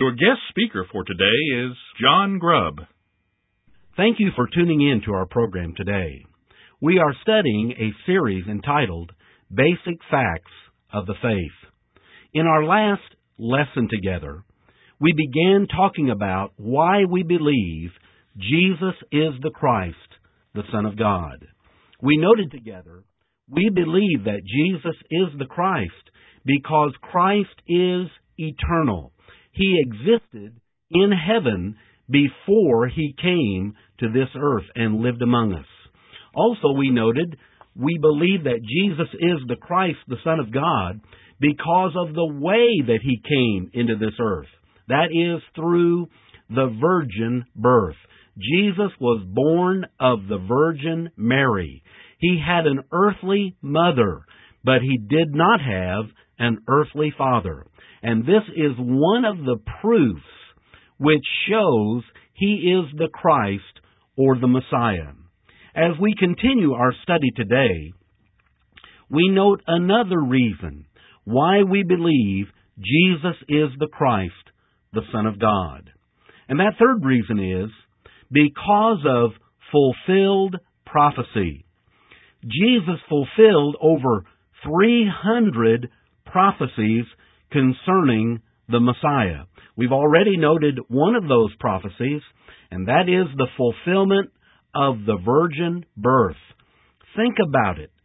Your guest speaker for today is John Grubb. Thank you for tuning in to our program today. We are studying a series entitled Basic Facts of the Faith. In our last lesson together, we began talking about why we believe Jesus is the Christ, the Son of God. We noted together, we believe that Jesus is the Christ because Christ is eternal. He existed in heaven before He came to this earth and lived among us. Also, we noted, we believe that Jesus is the Christ, the Son of God, because of the way that He came into this earth. That is through the virgin birth. Jesus was born of the Virgin Mary. He had an earthly mother, but He did not have an earthly father. And this is one of the proofs which shows He is the Christ or the Messiah. As we continue our study today, we note another reason why we believe Jesus is the Christ, the Son of God. And that third reason is because of fulfilled prophecy. Jesus fulfilled over 300 prophecies concerning the Messiah. We've already noted one of those prophecies, and that is the fulfillment of the virgin birth. Think about it.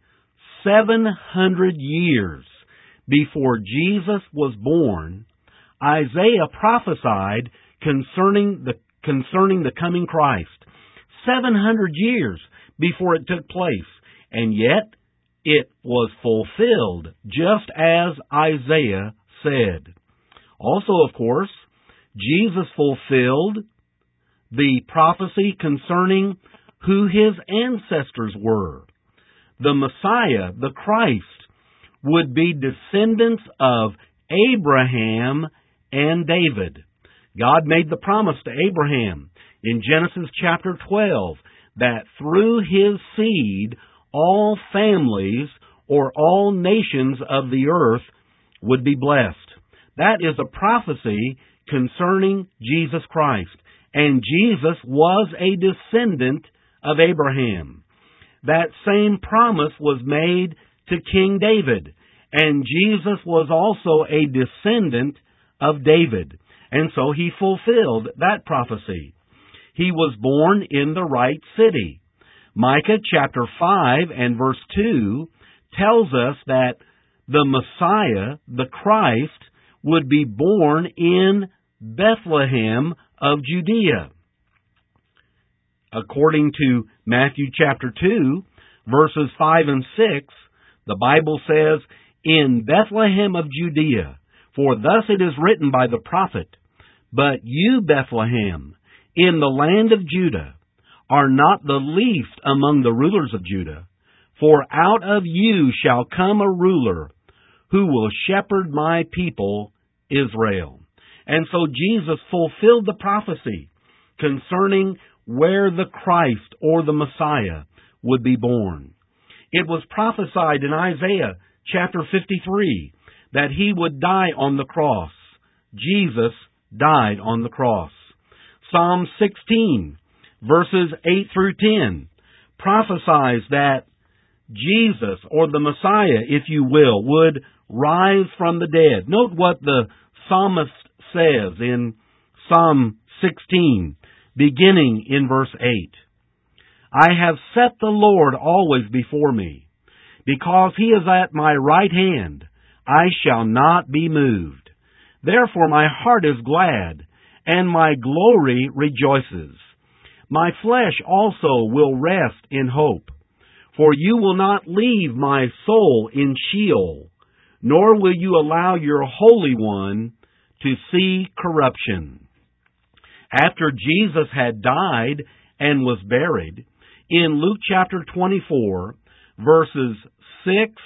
700 years before Jesus was born, Isaiah prophesied concerning the coming Christ. 700 years before it took place, and yet it was fulfilled just as Isaiah said. Also, of course, Jesus fulfilled the prophecy concerning who His ancestors were. The Messiah, the Christ, would be descendants of Abraham and David. God made the promise to Abraham in Genesis chapter 12 that through his seed all families or all nations of the earth would be blessed. That is a prophecy concerning Jesus Christ. And Jesus was a descendant of Abraham. That same promise was made to King David. And Jesus was also a descendant of David. And so He fulfilled that prophecy. He was born in the right city. Micah chapter 5 and verse 2 tells us that the Messiah, the Christ, would be born in Bethlehem of Judea. According to Matthew chapter 2, verses 5 and 6, the Bible says, "In Bethlehem of Judea, for thus it is written by the prophet, But you, Bethlehem, in the land of Judah, are not the least among the rulers of Judah, for out of you shall come a ruler who will shepherd my people Israel." And so Jesus fulfilled the prophecy concerning where the Christ or the Messiah would be born. It was prophesied in Isaiah chapter 53 that He would die on the cross. Jesus died on the cross. Psalm 16, verses 8 through 10, prophesies that Jesus, or the Messiah, if you will, would rise from the dead. Note what the psalmist says in Psalm 16, beginning in verse 8. "I have set the Lord always before me. Because He is at my right hand, I shall not be moved. Therefore my heart is glad, and my glory rejoices. My flesh also will rest in hope. For you will not leave my soul in Sheol, nor will you allow your Holy One to see corruption." After Jesus had died and was buried, in Luke chapter 24, verses 6,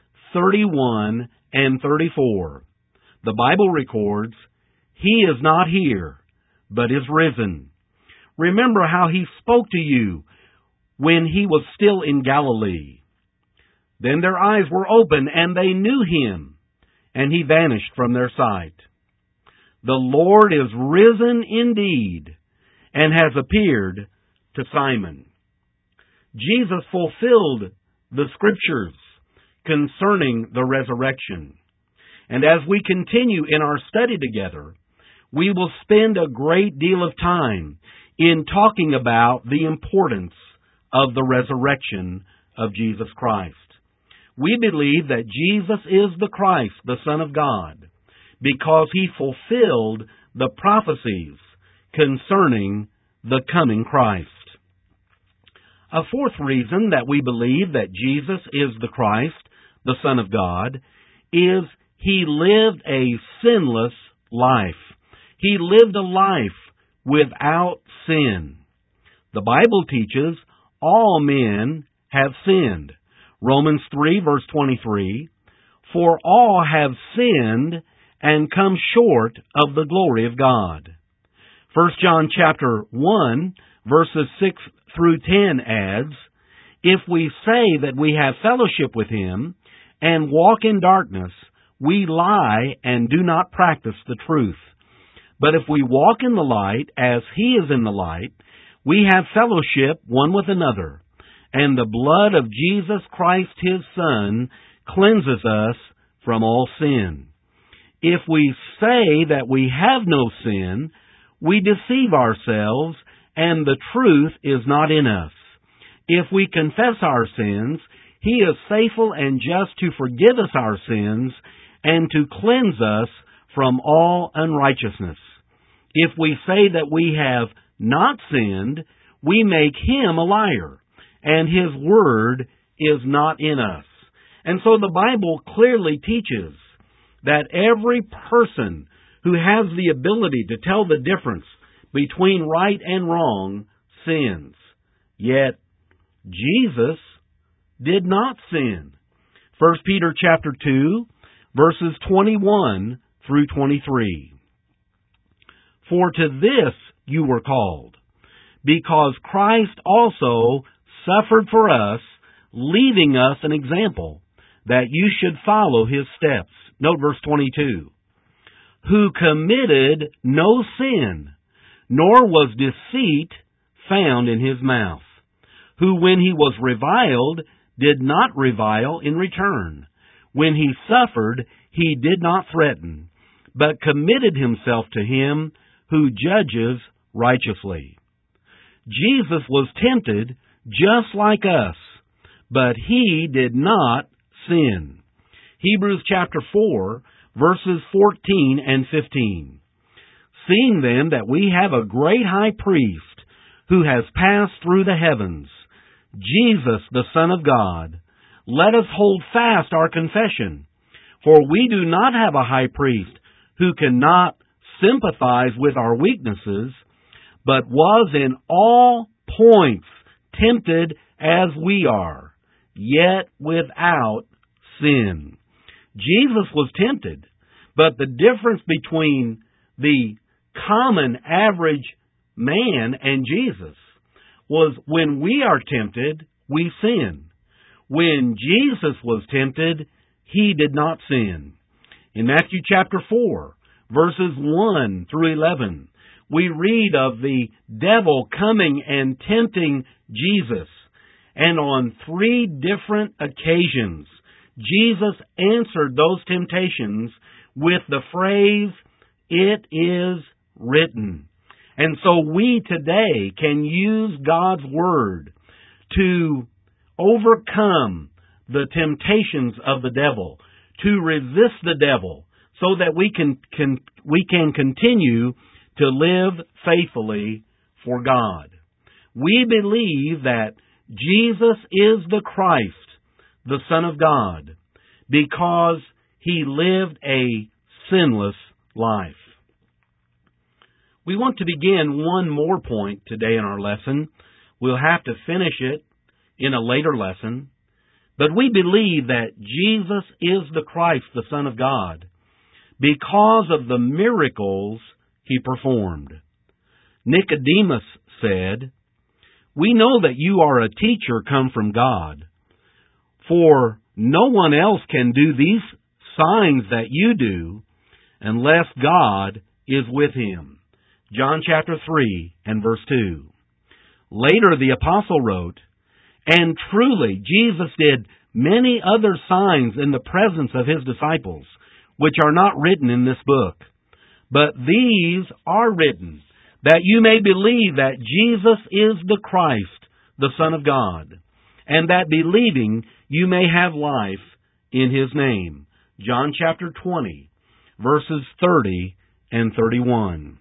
31, and 34, the Bible records, "He is not here, but is risen. Remember how He spoke to you when He was still in Galilee. Then their eyes were opened, and they knew Him, and He vanished from their sight." the Lord is risen indeed and has appeared to Simon. Jesus fulfilled the Scriptures concerning the resurrection. And as we continue in our study together, we will spend a great deal of time in talking about the importance of the resurrection of Jesus Christ. We believe that Jesus is the Christ, the Son of God, because He fulfilled the prophecies concerning the coming Christ. A fourth reason that we believe that Jesus is the Christ, the Son of God, is He lived a sinless life. He lived a life without sin. The Bible teaches all men have sinned. Romans 3 verse 23, for all have sinned and come short of the glory of God. 1 John chapter 1 verses 6 through 10 adds, if we say that we have fellowship with Him and walk in darkness, we lie and do not practice the truth. But if we walk in the light as He is in the light, we have fellowship one with another, and the blood of Jesus Christ His Son cleanses us from all sin. If we say that we have no sin, we deceive ourselves, and the truth is not in us. If we confess our sins, He is faithful and just to forgive us our sins and to cleanse us from all unrighteousness. If we say that we have not sinned, we make Him a liar, and His word is not in us. And so the Bible clearly teaches that every person who has the ability to tell the difference between right and wrong sins. Yet Jesus did not sin. 1 Peter chapter 2, verses 21 through 23. For to this you were called, because Christ also suffered for us, leaving us an example, that you should follow His steps. Note verse 22. Who committed no sin, nor was deceit found in His mouth. Who, when He was reviled, did not revile in return. When He suffered, He did not threaten, but committed Himself to Him who judges righteously. Jesus was tempted just like us, but He did not sin. Hebrews chapter 4, verses 14 and 15. Seeing then that we have a great high priest who has passed through the heavens, Jesus the Son of God, let us hold fast our confession. For we do not have a high priest who cannot sympathize with our weaknesses, but was in all points tempted as we are, yet without sin. Jesus was tempted, but the difference between the common average man and Jesus was when we are tempted, we sin. When Jesus was tempted, He did not sin. In Matthew chapter 4, verses 1 through 11, we read of the devil coming and tempting Jesus. And on 3 different occasions, Jesus answered those temptations with the phrase, "It is written." And so we today can use God's Word to overcome the temptations of the devil, to resist the devil, so that we can continue to live faithfully for God. We believe that Jesus is the Christ, the Son of God, because He lived a sinless life. We want to begin one more point today in our lesson. We'll have to finish it in a later lesson. But we believe that Jesus is the Christ, the Son of God, because of the miracles He performed. Nicodemus said, "We know that you are a teacher come from God, for no one else can do these signs that you do unless God is with him. John chapter 3 and verse 2. Later the apostle wrote, "And truly Jesus did many other signs in the presence of his disciples, which are not written in this book. But these are written, that you may believe that Jesus is the Christ, the Son of God, and that believing you may have life in his name." John chapter 20, verses 30 and 31.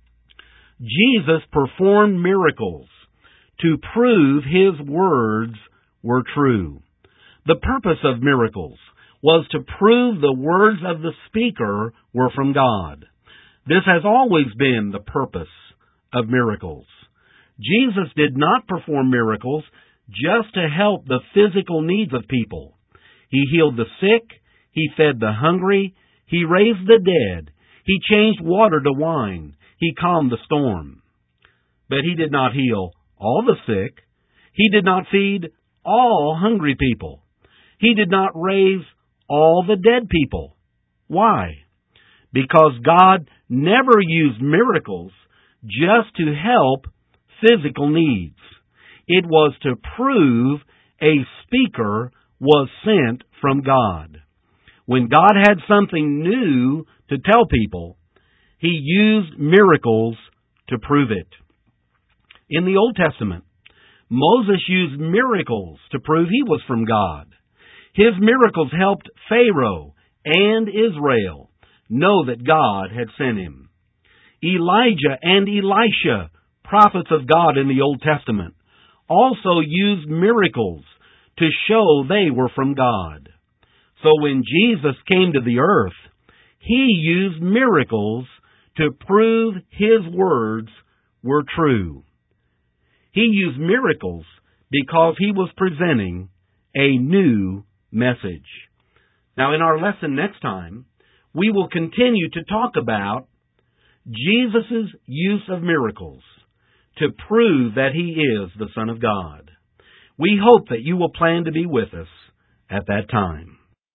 Jesus performed miracles to prove his words were true. The purpose of miracles was to prove the words of the speaker were from God. This has always been the purpose of miracles. Jesus did not perform miracles just to help the physical needs of people. He healed the sick, he fed the hungry, he raised the dead, he changed water to wine, he calmed the storm. But he did not heal all the sick. He did not feed all hungry people. He did not raise all the dead people. Why? Because God never used miracles just to help physical needs. It was to prove a speaker was sent from God. When God had something new to tell people, he used miracles to prove it. In the Old Testament, Moses used miracles to prove he was from God. His miracles helped Pharaoh and Israel know that God had sent him. Elijah and Elisha, prophets of God in the Old Testament, also used miracles to show they were from God. So when Jesus came to the earth, he used miracles to prove his words were true. He used miracles because he was presenting a new message. Now, in our lesson next time, we will continue to talk about Jesus' use of miracles to prove that he is the Son of God. We hope that you will plan to be with us at that time.